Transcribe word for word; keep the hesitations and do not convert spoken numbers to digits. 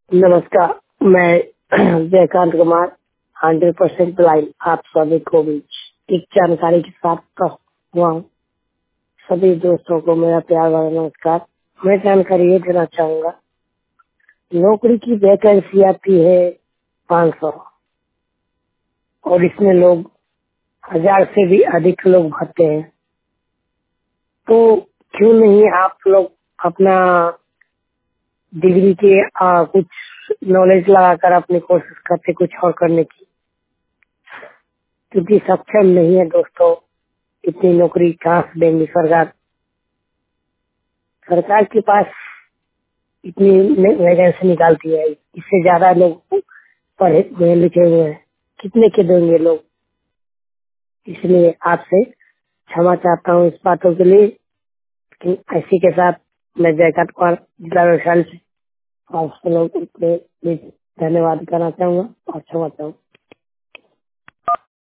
नमस्कार, मैं Jaykant Kumar hundred percent blind आप सभी को भी एक जानकारी के साथ कह हुआ हूँ। सभी दोस्तों को मेरा प्यार भरा नमस्कार। मैं जानकारी ये देना चाहूंगा, नौकरी की वैकेंसी आती है पाँच सौ और इसमें लोग हजार से भी अधिक लोग भरते हैं। तो क्यों नहीं आप लोग अपना डिग्री के आ, कुछ नॉलेज लगाकर अपनी कोशिश करते कुछ और करने की, क्योंकि सक्षम नहीं है दोस्तों। इतनी नौकरी कहाँ से देंगी सरकार? सरकार के पास इतनी वैकेंसी निकालती है, इससे ज्यादा लोग पढ़े हुए लिखे हुए हैं, कितने के देंगे लोग? इसलिए आपसे क्षमा चाहता हूँ इस बातों के लिए। कि इसी के साथ मैं जयकांत कुमार जिला वैशाली से आप लोग धन्यवाद करना चाहूंगा और क्षमा चाहूंगा।